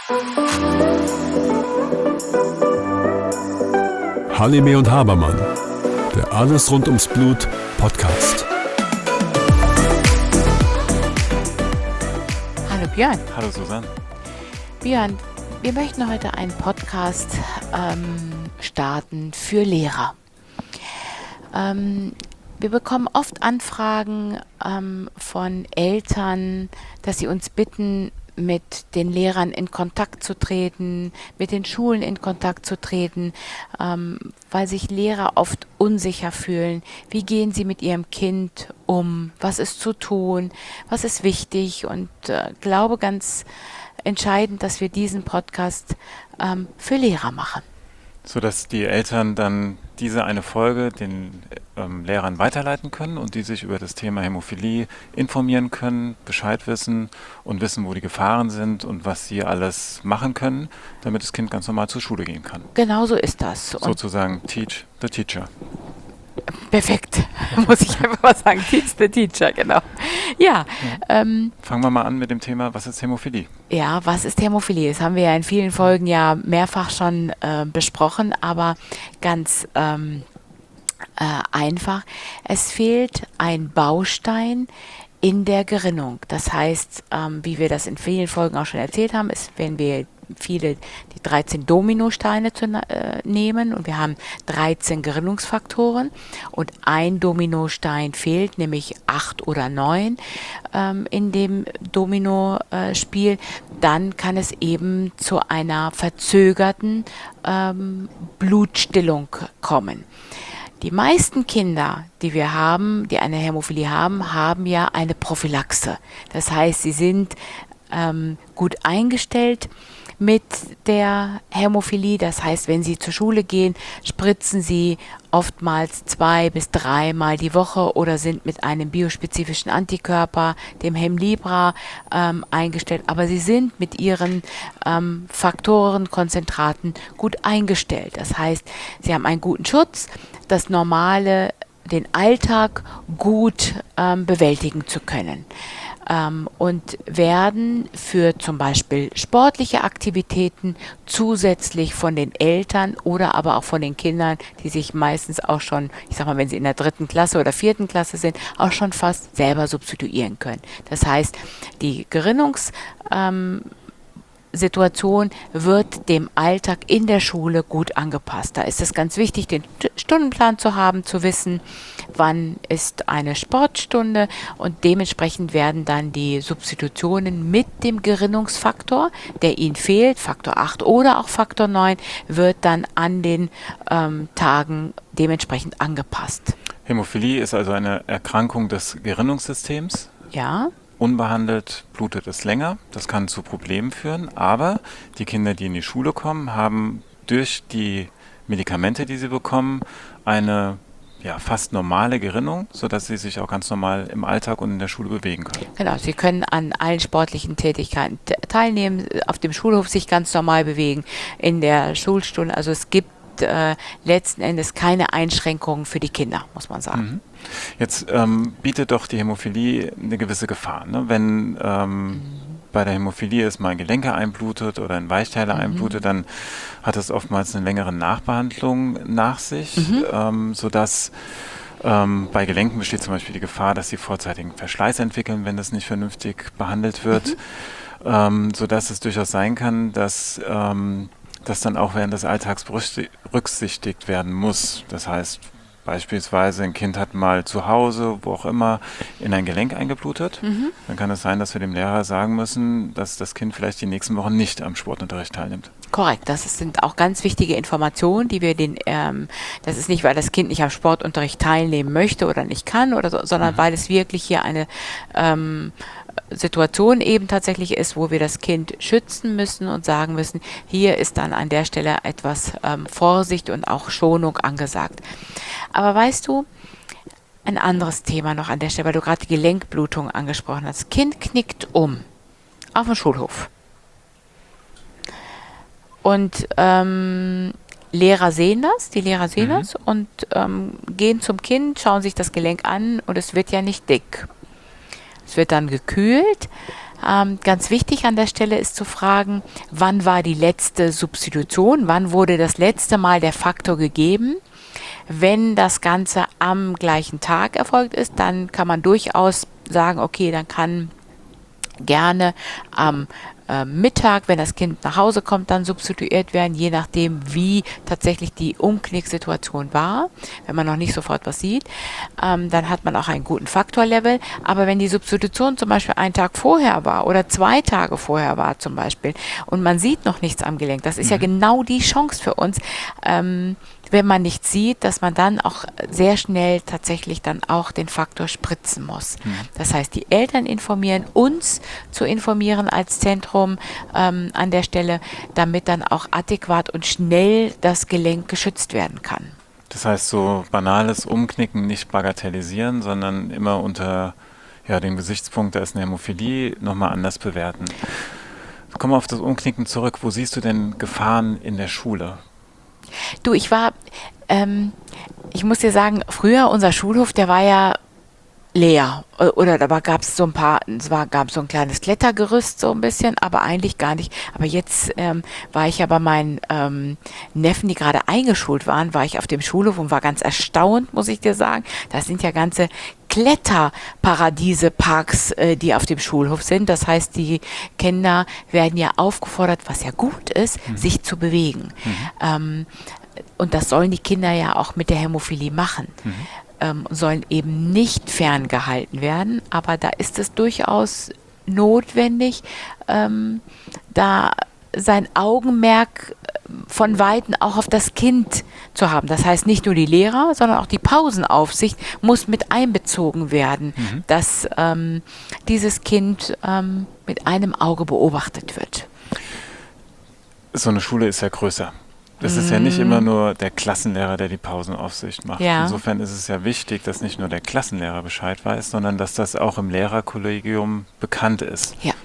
Halime und Habermann, der Alles rund ums Blut Podcast. Hallo Björn. Hallo Susanne. Björn, wir möchten heute einen Podcast starten für Lehrer. Wir bekommen oft Anfragen von Eltern, dass sie uns bitten, mit den Lehrern in Kontakt zu treten, mit den Schulen in Kontakt zu treten, weil sich Lehrer oft unsicher fühlen. Wie gehen sie mit ihrem Kind um? Was ist zu tun? Was ist wichtig? Und glaube ganz entscheidend, dass wir diesen Podcast für Lehrer machen. Sodass die Eltern dann diese eine Folge den Lehrern weiterleiten können und die sich über das Thema Hämophilie informieren können, Bescheid wissen und wissen, wo die Gefahren sind und was sie alles machen können, damit das Kind ganz normal zur Schule gehen kann. Genau so ist das. Und sozusagen Teach the Teacher. Perfekt, muss ich einfach mal sagen. Teach the Teacher, genau. Ja. Fangen wir mal an mit dem Thema, was ist Hämophilie? Ja, was ist Hämophilie? Das haben wir ja in vielen Folgen ja mehrfach schon besprochen, aber ganz einfach. Es fehlt ein Baustein in der Gerinnung. Das heißt, wie wir das in vielen Folgen auch schon erzählt haben, ist, wenn wir die 13 Dominosteine nehmen und wir haben 13 Gerinnungsfaktoren und ein Dominostein fehlt, nämlich 8 oder 9 in dem Dominospiel, dann kann es eben zu einer verzögerten Blutstillung kommen. Die meisten Kinder, die wir haben, die eine Hämophilie haben, haben ja eine Prophylaxe. Das heißt, sie sind gut eingestellt mit der Hämophilie. Das heißt, wenn sie zur Schule gehen, spritzen sie oftmals 2 bis 3 Mal die Woche oder sind mit einem biospezifischen Antikörper, dem Hemlibra, eingestellt. Aber sie sind mit ihren Faktoren, Konzentraten gut eingestellt. Das heißt, sie haben einen guten Schutz, das Normale, den Alltag gut bewältigen zu können. Und werden für zum Beispiel sportliche Aktivitäten zusätzlich von den Eltern oder aber auch von den Kindern, die sich meistens auch schon, ich sag mal, wenn sie in der 3. Klasse oder 4. Klasse sind, auch schon fast selber substituieren können. Das heißt, die Situation wird dem Alltag in der Schule gut angepasst. Da ist es ganz wichtig, den Stundenplan zu haben, zu wissen, wann ist eine Sportstunde und dementsprechend werden dann die Substitutionen mit dem Gerinnungsfaktor, der ihnen fehlt, Faktor 8 oder auch Faktor 9, wird dann an den Tagen dementsprechend angepasst. Hämophilie ist also eine Erkrankung des Gerinnungssystems. Ja. Unbehandelt blutet es länger, das kann zu Problemen führen, aber die Kinder, die in die Schule kommen, haben durch die Medikamente, die sie bekommen, eine fast normale Gerinnung, sodass sie sich auch ganz normal im Alltag und in der Schule bewegen können. Genau, sie können an allen sportlichen Tätigkeiten teilnehmen, auf dem Schulhof sich ganz normal bewegen, in der Schulstunde, also es gibt letzten Endes keine Einschränkungen für die Kinder, muss man sagen. Mhm. Jetzt bietet doch die Hämophilie eine gewisse Gefahr. Ne? Wenn bei der Hämophilie es mal Gelenke einblutet oder ein Weichteile einblutet, dann hat es oftmals eine längere Nachbehandlung nach sich, sodass bei Gelenken besteht zum Beispiel die Gefahr, dass sie vorzeitigen Verschleiß entwickeln, wenn das nicht vernünftig behandelt wird, sodass es durchaus sein kann, dass das dann auch während des Alltags berücksichtigt werden muss. Das heißt, beispielsweise ein Kind hat mal zu Hause, wo auch immer, in ein Gelenk eingeblutet. Dann kann es sein, dass wir dem Lehrer sagen müssen, dass das Kind vielleicht die nächsten Wochen nicht am Sportunterricht teilnimmt. Korrekt, das sind auch ganz wichtige Informationen, die wir das ist nicht, weil das Kind nicht am Sportunterricht teilnehmen möchte oder nicht kann, oder so, sondern weil es wirklich hier eine Situation eben tatsächlich ist, wo wir das Kind schützen müssen und sagen müssen, hier ist dann an der Stelle etwas Vorsicht und auch Schonung angesagt. Aber weißt du, ein anderes Thema noch an der Stelle, weil du gerade die Gelenkblutung angesprochen hast. Kind knickt um auf dem Schulhof. Und Lehrer sehen das und gehen zum Kind, schauen sich das Gelenk an und es wird ja nicht dick. Es wird dann gekühlt. Ganz wichtig an der Stelle ist zu fragen, wann war die letzte Substitution, wann wurde das letzte Mal der Faktor gegeben. Wenn das Ganze am gleichen Tag erfolgt ist, dann kann man durchaus sagen, okay, dann kann gerne am Mittag, wenn das Kind nach Hause kommt, dann substituiert werden, je nachdem, wie tatsächlich die Umknicksituation war. Wenn man noch nicht sofort was sieht, dann hat man auch einen guten Faktorlevel. Aber wenn die Substitution zum Beispiel einen Tag vorher war oder 2 Tage vorher war zum Beispiel und man sieht noch nichts am Gelenk, das ist ja genau die Chance für uns, wenn man nichts sieht, dass man dann auch sehr schnell tatsächlich dann auch den Faktor spritzen muss. Das heißt, die Eltern informieren, uns zu informieren als Zentrum an der Stelle, damit dann auch adäquat und schnell das Gelenk geschützt werden kann. Das heißt, so banales Umknicken nicht bagatellisieren, sondern immer unter dem Gesichtspunkt, da ist eine Hämophilie, nochmal anders bewerten. Kommen wir auf das Umknicken zurück. Wo siehst du denn Gefahren in der Schule? Du, ich muss dir sagen, früher unser Schulhof, der war ja leer. Oder da gab es gab so ein kleines Klettergerüst so ein bisschen, aber eigentlich gar nicht. Aber jetzt war ich ja bei meinen Neffen, die gerade eingeschult waren, war ich auf dem Schulhof und war ganz erstaunt, muss ich dir sagen. Da sind ja ganze Kletterparadiese, Parks, die auf dem Schulhof sind. Das heißt, die Kinder werden ja aufgefordert, was ja gut ist, sich zu bewegen. Und das sollen die Kinder ja auch mit der Hämophilie machen. Sollen eben nicht ferngehalten werden. Aber da ist es durchaus notwendig, da sein Augenmerk von Weitem auch auf das Kind zu haben. Das heißt, nicht nur die Lehrer, sondern auch die Pausenaufsicht muss mit einbezogen werden, dass dieses Kind mit einem Auge beobachtet wird. So eine Schule ist ja größer. Das ist ja nicht immer nur der Klassenlehrer, der die Pausenaufsicht macht. Ja. Insofern ist es ja wichtig, dass nicht nur der Klassenlehrer Bescheid weiß, sondern dass das auch im Lehrerkollegium bekannt ist. Ja.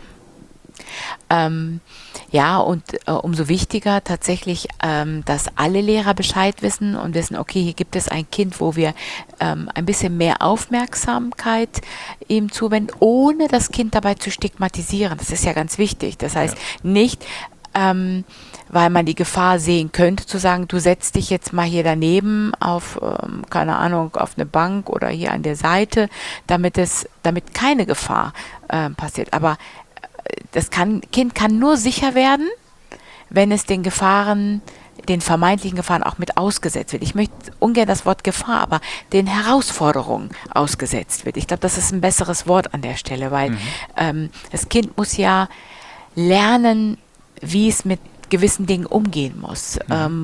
Umso wichtiger tatsächlich, dass alle Lehrer Bescheid wissen und wissen, okay, hier gibt es ein Kind, wo wir ein bisschen mehr Aufmerksamkeit ihm zuwenden, ohne das Kind dabei zu stigmatisieren. Das ist ja ganz wichtig. Das heißt, nicht weil man die Gefahr sehen könnte, zu sagen, du setzt dich jetzt mal hier daneben auf, keine Ahnung, auf eine Bank oder hier an der Seite, damit keine Gefahr passiert. Aber das Kind kann nur sicher werden, wenn es den vermeintlichen Gefahren auch mit ausgesetzt wird. Ich möchte ungern das Wort Gefahr, aber den Herausforderungen ausgesetzt wird. Ich glaube, das ist ein besseres Wort an der Stelle, weil das Kind muss ja lernen, wie es mit gewissen Dingen umgehen muss.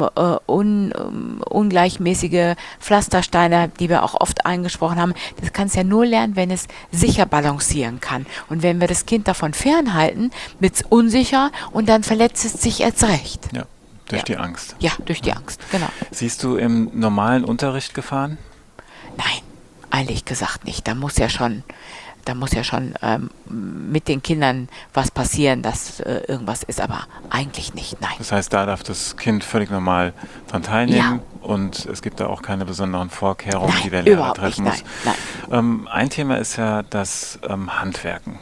Ungleichmäßige Pflastersteine, die wir auch oft angesprochen haben, das kann es ja nur lernen, wenn es sicher balancieren kann. Und wenn wir das Kind davon fernhalten, wird es unsicher und dann verletzt es sich erst recht. Ja, durch die Angst. Ja, durch die Angst, genau. Siehst du im normalen Unterricht Gefahren? Nein, ehrlich gesagt nicht. Da muss ja schon mit den Kindern was passieren, dass irgendwas ist, aber eigentlich nicht, nein. Das heißt, da darf das Kind völlig normal dran teilnehmen und es gibt da auch keine besonderen Vorkehrungen, die der Lehrer treffen muss. Nein. Ein Thema ist ja das Handwerken.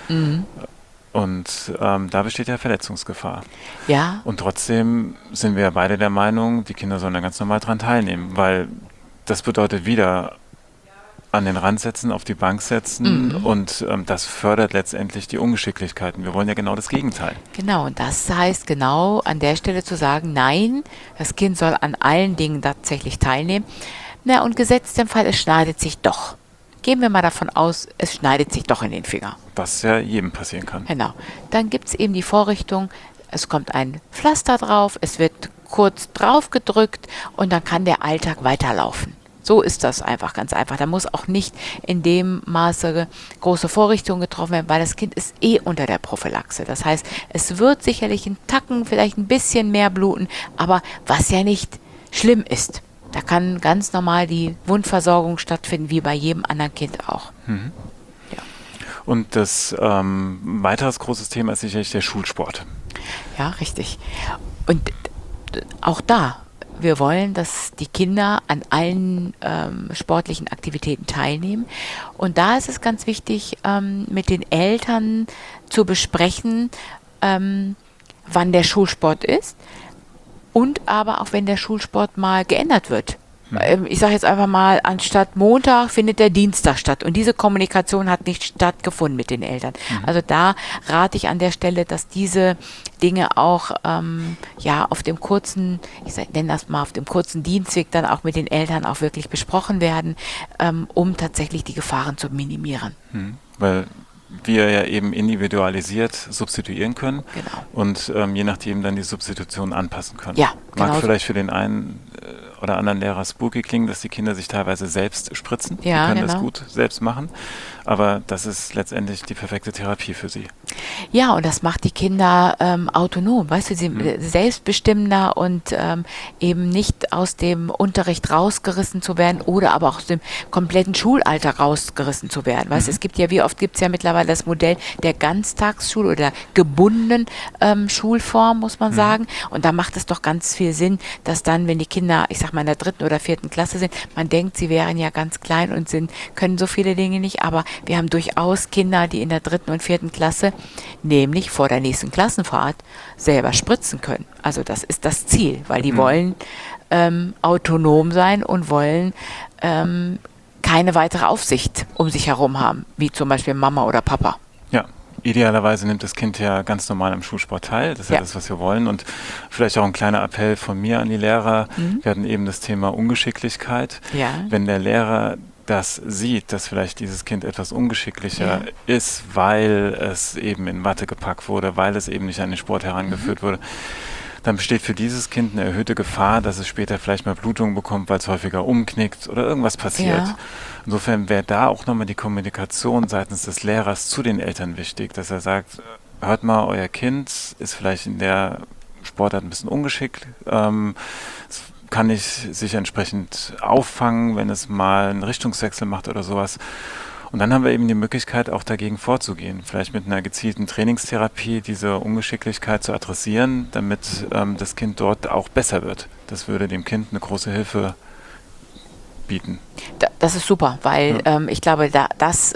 Und da besteht ja Verletzungsgefahr. Ja. Und trotzdem sind wir ja beide der Meinung, die Kinder sollen da ganz normal dran teilnehmen, weil das bedeutet wieder an den Rand setzen, auf die Bank setzen und das fördert letztendlich die Ungeschicklichkeiten. Wir wollen ja genau das Gegenteil. Genau, und das heißt genau an der Stelle zu sagen, nein, das Kind soll an allen Dingen tatsächlich teilnehmen. Na, und gesetzt im Fall, es schneidet sich doch. Gehen wir mal davon aus, es schneidet sich doch in den Finger. Was ja jedem passieren kann. Genau. Dann gibt es eben die Vorrichtung, es kommt ein Pflaster drauf, es wird kurz drauf gedrückt und dann kann der Alltag weiterlaufen. So ist das einfach, ganz einfach. Da muss auch nicht in dem Maße große Vorrichtungen getroffen werden, weil das Kind ist unter der Prophylaxe. Das heißt, es wird sicherlich einen Tacken, vielleicht ein bisschen mehr bluten, aber was ja nicht schlimm ist. Da kann ganz normal die Wundversorgung stattfinden, wie bei jedem anderen Kind auch. Ja. Und das weiteres großes Thema ist sicherlich der Schulsport. Ja, richtig. Und auch da wir wollen, dass die Kinder an allen sportlichen Aktivitäten teilnehmen. Und da ist es ganz wichtig, mit den Eltern zu besprechen, wann der Schulsport ist und aber auch wenn der Schulsport mal geändert wird. Ich sage jetzt einfach mal, anstatt Montag findet der Dienstag statt. Und diese Kommunikation hat nicht stattgefunden mit den Eltern. Also da rate ich an der Stelle, dass diese Dinge auch auf dem kurzen, nenne das mal auf dem kurzen Dienstweg dann auch mit den Eltern auch wirklich besprochen werden, um tatsächlich die Gefahren zu minimieren. Weil wir ja eben individualisiert substituieren können und je nachdem dann die Substitution anpassen können. Ja, Mag vielleicht für den einen oder anderen Lehrer spooky klingen, dass die Kinder sich teilweise selbst spritzen. Die können das gut selbst machen, aber das ist letztendlich die perfekte Therapie für sie. Ja, und das macht die Kinder autonom, weißt du, sie selbstbestimmender und eben nicht aus dem Unterricht rausgerissen zu werden oder aber auch aus dem kompletten Schulalter rausgerissen zu werden. Weißt du, es gibt ja, wie oft gibt es ja mittlerweile das Modell der Ganztagsschule oder gebundenen Schulform, muss man sagen. Und da macht es doch ganz viel Sinn, dass dann, wenn die Kinder, ich sag mal, in der 3. oder 4. Klasse sind, man denkt, sie wären ja ganz klein und können so viele Dinge nicht, aber wir haben durchaus Kinder, die in der 3. und 4. Klasse, nämlich vor der nächsten Klassenfahrt, selber spritzen können. Also das ist das Ziel, weil die wollen autonom sein und wollen keine weitere Aufsicht um sich herum haben, wie zum Beispiel Mama oder Papa. Ja. Idealerweise nimmt das Kind ja ganz normal am Schulsport teil. Das ist ja das, was wir wollen. Und vielleicht auch ein kleiner Appell von mir an die Lehrer. Wir hatten eben das Thema Ungeschicklichkeit. Ja. Wenn der Lehrer das sieht, dass vielleicht dieses Kind etwas ungeschicklicher ist, weil es eben in Watte gepackt wurde, weil es eben nicht an den Sport herangeführt wurde, dann besteht für dieses Kind eine erhöhte Gefahr, dass es später vielleicht mal Blutungen bekommt, weil es häufiger umknickt oder irgendwas passiert. Ja. Insofern wäre da auch nochmal die Kommunikation seitens des Lehrers zu den Eltern wichtig, dass er sagt, hört mal, euer Kind ist vielleicht in der Sportart ein bisschen ungeschickt, es kann nicht sich entsprechend auffangen, wenn es mal einen Richtungswechsel macht oder sowas. Und dann haben wir eben die Möglichkeit, auch dagegen vorzugehen, vielleicht mit einer gezielten Trainingstherapie diese Ungeschicklichkeit zu adressieren, damit das Kind dort auch besser wird. Das würde dem Kind eine große Hilfe bieten. Das ist super, weil ich glaube, das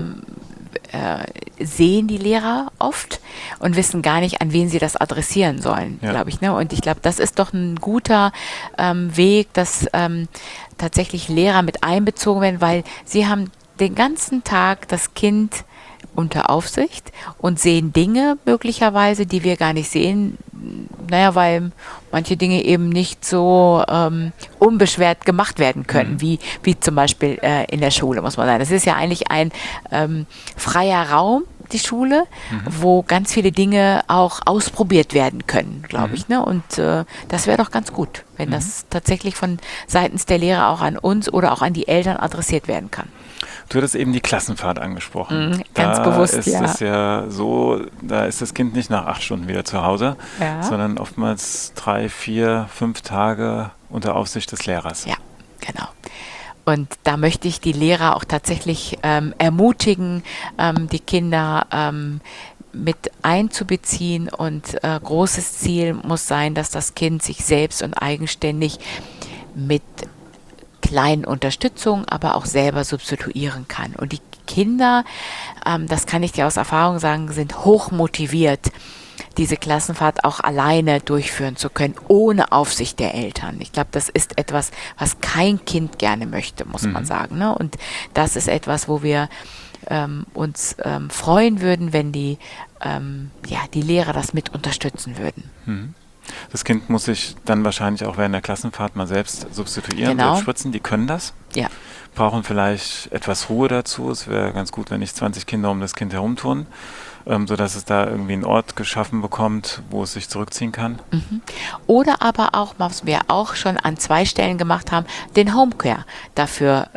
sehen die Lehrer oft und wissen gar nicht, an wen sie das adressieren sollen, glaube ich. Ne? Und ich glaube, das ist doch ein guter Weg, dass tatsächlich Lehrer mit einbezogen werden, weil sie haben den ganzen Tag das Kind unter Aufsicht und sehen Dinge möglicherweise, die wir gar nicht sehen, weil manche Dinge eben nicht so unbeschwert gemacht werden können, wie zum Beispiel in der Schule, muss man sagen. Das ist ja eigentlich ein freier Raum, die Schule, wo ganz viele Dinge auch ausprobiert werden können, glaube ich. Ne? Und das wäre doch ganz gut, wenn das tatsächlich von seitens der Lehrer auch an uns oder auch an die Eltern adressiert werden kann. Du hattest eben die Klassenfahrt angesprochen. Ganz bewusst, ist es ja so, da ist das Kind nicht nach 8 Stunden wieder zu Hause, sondern oftmals 3, 4, 5 Tage unter Aufsicht des Lehrers. Ja, genau. Und da möchte ich die Lehrer auch tatsächlich ermutigen, die Kinder mit einzubeziehen. Und großes Ziel muss sein, dass das Kind sich selbst und eigenständig mit kleinen Unterstützung, aber auch selber substituieren kann. Und die Kinder, das kann ich dir aus Erfahrung sagen, sind hoch motiviert, diese Klassenfahrt auch alleine durchführen zu können, ohne Aufsicht der Eltern. Ich glaube, das ist etwas, was kein Kind gerne möchte, muss man sagen. Ne? Und das ist etwas, wo wir uns freuen würden, wenn die Lehrer das mit unterstützen würden. Das Kind muss sich dann wahrscheinlich auch während der Klassenfahrt mal selbst substituieren, Genau. selbst spritzen. Die können das. Ja. Brauchen vielleicht etwas Ruhe dazu. Es wäre ganz gut, wenn nicht 20 Kinder um das Kind herumtouren, sodass es da irgendwie einen Ort geschaffen bekommt, wo es sich zurückziehen kann. Oder aber auch, was wir auch schon an 2 Stellen gemacht haben, den Homecare dafür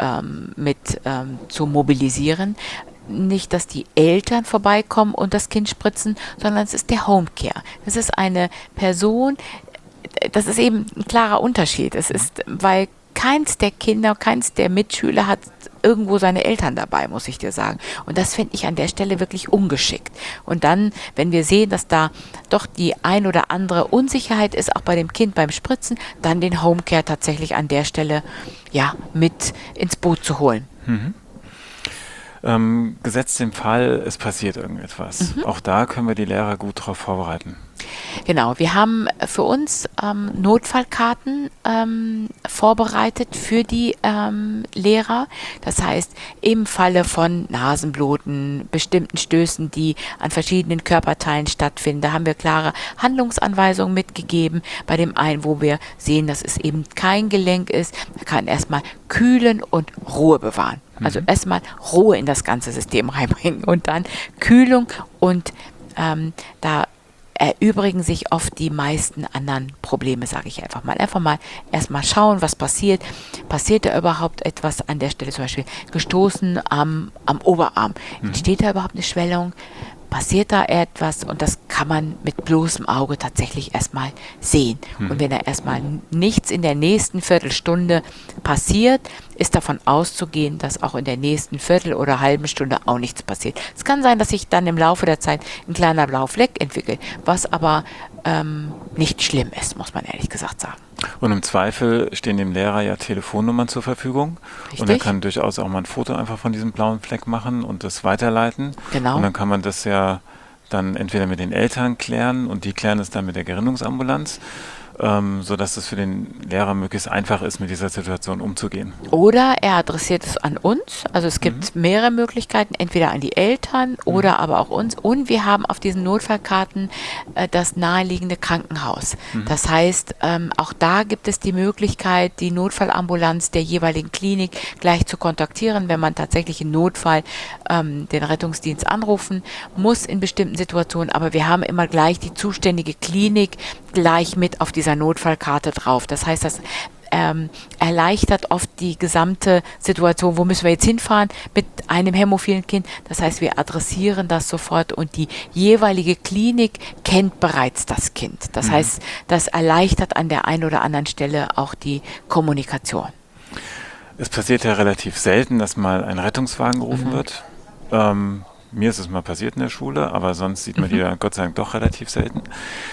zu mobilisieren. Nicht, dass die Eltern vorbeikommen und das Kind spritzen, sondern es ist der Homecare. Das ist eine Person, das ist eben ein klarer Unterschied. Es ist, weil keins der Kinder, keins der Mitschüler hat irgendwo seine Eltern dabei, muss ich dir sagen. Und das finde ich an der Stelle wirklich ungeschickt. Und dann, wenn wir sehen, dass da doch die ein oder andere Unsicherheit ist, auch bei dem Kind beim Spritzen, dann den Homecare tatsächlich an der Stelle ja mit ins Boot zu holen. Gesetzt den Fall, es passiert irgendetwas. Auch da können wir die Lehrer gut darauf vorbereiten. Genau, wir haben für uns Notfallkarten vorbereitet für die Lehrer. Das heißt, im Falle von Nasenbluten, bestimmten Stößen, die an verschiedenen Körperteilen stattfinden, da haben wir klare Handlungsanweisungen mitgegeben. Bei dem einen, wo wir sehen, dass es eben kein Gelenk ist, da kann erstmal kühlen und Ruhe bewahren. Also erstmal Ruhe in das ganze System reinbringen und dann Kühlung und da erübrigen sich oft die meisten anderen Probleme, sage ich einfach mal. Einfach mal erstmal schauen, was passiert. Passiert da überhaupt etwas an der Stelle, zum Beispiel gestoßen am Oberarm? Entsteht da überhaupt eine Schwellung? Passiert da etwas? Und das kann man mit bloßem Auge tatsächlich erstmal sehen. Und wenn da erstmal nichts in der nächsten Viertelstunde passiert, ist davon auszugehen, dass auch in der nächsten Viertel- oder halben Stunde auch nichts passiert. Es kann sein, dass sich dann im Laufe der Zeit ein kleiner blauer Fleck entwickelt, was aber nicht schlimm ist, muss man ehrlich gesagt sagen. Und im Zweifel stehen dem Lehrer ja Telefonnummern zur Verfügung. Richtig. Und er kann durchaus auch mal ein Foto einfach von diesem blauen Fleck machen und das weiterleiten. Genau. Und dann kann man das ja dann entweder mit den Eltern klären und die klären es dann mit der Gerinnungsambulanz, sodass es für den Lehrer möglichst einfach ist, mit dieser Situation umzugehen. Oder er adressiert es an uns. Also es gibt mehrere Möglichkeiten, entweder an die Eltern oder aber auch uns. Und wir haben auf diesen Notfallkarten das naheliegende Krankenhaus. Das heißt, auch da gibt es die Möglichkeit, die Notfallambulanz der jeweiligen Klinik gleich zu kontaktieren, wenn man tatsächlich im Notfall den Rettungsdienst anrufen muss in bestimmten Situationen. Aber wir haben immer gleich die zuständige Klinik gleich mit auf dieser Notfallkarte drauf. Das heißt, das erleichtert oft die gesamte Situation, wo müssen wir jetzt hinfahren mit einem hämophilen Kind. Das heißt, wir adressieren das sofort und die jeweilige Klinik kennt bereits das Kind. Das heißt, das erleichtert an der einen oder anderen Stelle auch die Kommunikation. Es passiert ja relativ selten, dass mal ein Rettungswagen gerufen wird. Mir ist es mal passiert in der Schule, aber sonst sieht man die ja Gott sei Dank doch relativ selten.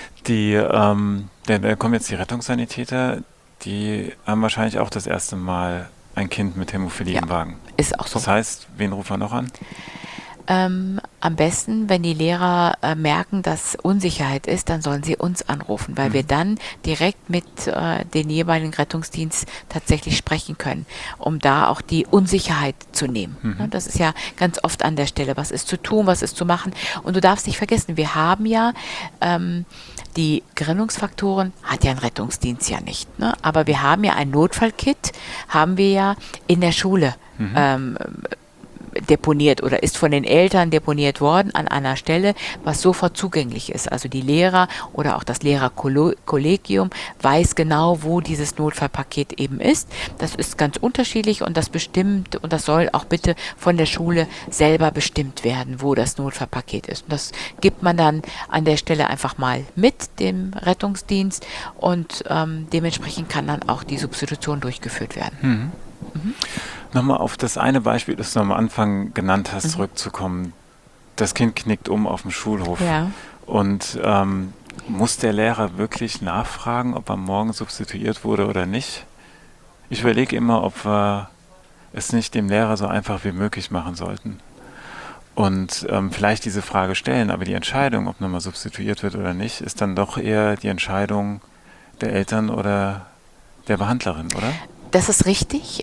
Da kommen jetzt die Rettungssanitäter, die haben wahrscheinlich auch das erste Mal ein Kind mit Hämophilie im Wagen. Ist auch so. Das heißt, wen rufen wir noch an? Am besten, wenn die Lehrer merken, dass Unsicherheit ist, dann sollen sie uns anrufen, weil wir dann direkt mit den jeweiligen Rettungsdienst tatsächlich sprechen können, um da auch die Unsicherheit zu nehmen. Ja, das ist ja ganz oft an der Stelle, was ist zu tun, was ist zu machen. Und du darfst nicht vergessen, wir haben ja die Gerinnungsfaktoren, hat ja ein Rettungsdienst ja nicht, ne? Aber wir haben ja ein Notfallkit, haben wir ja in der Schule deponiert oder ist von den Eltern deponiert worden an einer Stelle, was sofort zugänglich ist. Also die Lehrer oder auch das Lehrerkollegium weiß genau, wo dieses Notfallpaket eben ist. Das ist ganz unterschiedlich und das bestimmt und das soll auch bitte von der Schule selber bestimmt werden, wo das Notfallpaket ist. Und das gibt man dann an der Stelle einfach mal mit dem Rettungsdienst und dementsprechend kann dann auch die Substitution durchgeführt werden. Nochmal auf das eine Beispiel, das du am Anfang genannt hast, zurückzukommen. Das Kind knickt um auf dem Schulhof. Ja. Und muss der Lehrer wirklich nachfragen, ob er morgen substituiert wurde oder nicht? Ich überlege immer, ob wir es nicht dem Lehrer so einfach wie möglich machen sollten. Und vielleicht diese Frage stellen, aber die Entscheidung, ob nochmal substituiert wird oder nicht, ist dann doch eher die Entscheidung der Eltern oder der Behandlerin, oder? Das ist richtig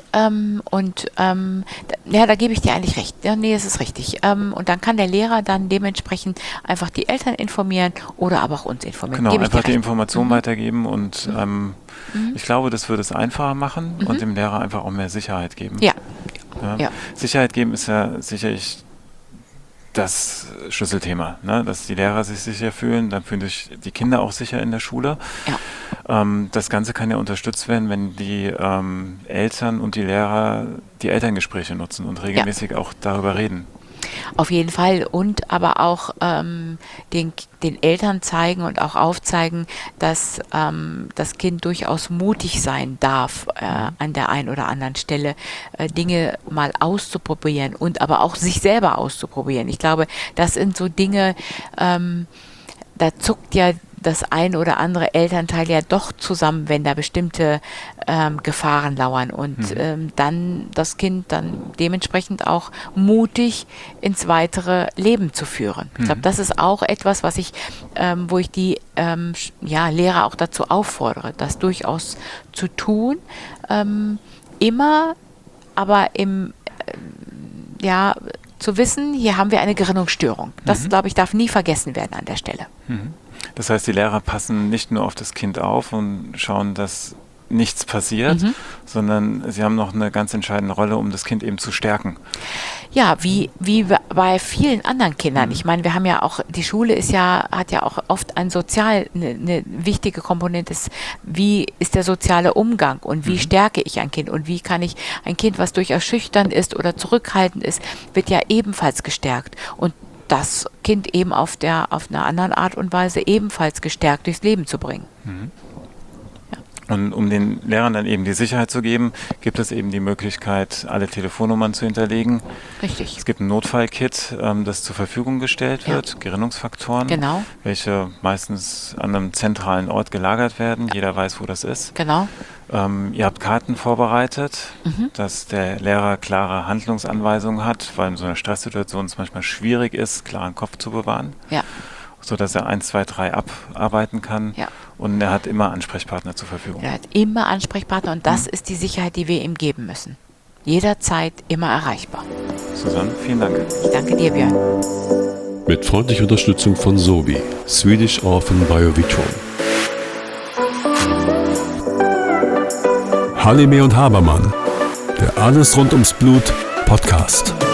da gebe ich dir eigentlich recht. Ja, nee, es ist richtig. Und dann kann der Lehrer dann dementsprechend einfach die Eltern informieren oder aber auch uns informieren. Genau, Gebe ich dir einfach die recht. Information weitergeben und ich glaube, das würde es einfacher machen und dem Lehrer einfach auch mehr Sicherheit geben. Ja. Ja. Ja. Sicherheit geben ist ja sicherlich das Schlüsselthema, ne? Dass die Lehrer sich sicher fühlen, dann fühlen sich die Kinder auch sicher in der Schule. Ja. Das Ganze kann ja unterstützt werden, wenn die Eltern und die Lehrer die Elterngespräche nutzen und regelmäßig auch darüber reden. Auf jeden Fall. Und aber auch den Eltern zeigen und auch aufzeigen, dass das Kind durchaus mutig sein darf, an der einen oder anderen Stelle Dinge mal auszuprobieren und aber auch sich selber auszuprobieren. Ich glaube, das sind so Dinge, da zuckt ja das ein oder andere Elternteil ja doch zusammen, wenn da bestimmte Gefahren lauern und dann das Kind dann dementsprechend auch mutig ins weitere Leben zu führen. Ich glaube, das ist auch etwas, was wo ich die Lehrer auch dazu auffordere, das durchaus zu tun. Immer, aber zu wissen, hier haben wir eine Gerinnungsstörung. Das, glaube ich, darf nie vergessen werden an der Stelle. Das heißt, die Lehrer passen nicht nur auf das Kind auf und schauen, dass nichts passiert, sondern sie haben noch eine ganz entscheidende Rolle, um das Kind eben zu stärken. Ja, wie bei vielen anderen Kindern. Ich meine, wir haben ja auch, die Schule hat ja auch oft eine wichtige Komponente, wie ist der soziale Umgang und wie stärke ich ein Kind und wie kann ich ein Kind, was durchaus schüchtern ist oder zurückhaltend ist, wird ja ebenfalls gestärkt und das Kind eben auf einer anderen Art und Weise ebenfalls gestärkt durchs Leben zu bringen. Und um den Lehrern dann eben die Sicherheit zu geben, gibt es eben die Möglichkeit, alle Telefonnummern zu hinterlegen. Richtig. Es gibt ein Notfallkit, das zur Verfügung gestellt wird, Gerinnungsfaktoren, genau, welche meistens an einem zentralen Ort gelagert werden. Jeder weiß, wo das ist. Genau. Ihr habt Karten vorbereitet, dass der Lehrer klare Handlungsanweisungen hat, weil in so einer Stresssituation es manchmal schwierig ist, klaren Kopf zu bewahren. Ja. Sodass er 1, 2, 3 abarbeiten kann. Ja. Und er hat immer Ansprechpartner zur Verfügung. Er hat immer Ansprechpartner und das ist die Sicherheit, die wir ihm geben müssen. Jederzeit immer erreichbar. Susanne, vielen Dank. Ich danke dir, Björn. Mit freundlicher Unterstützung von SOBI, Swedish Orphan Biovitron. Halime und Habermann, der Alles rund ums Blut Podcast.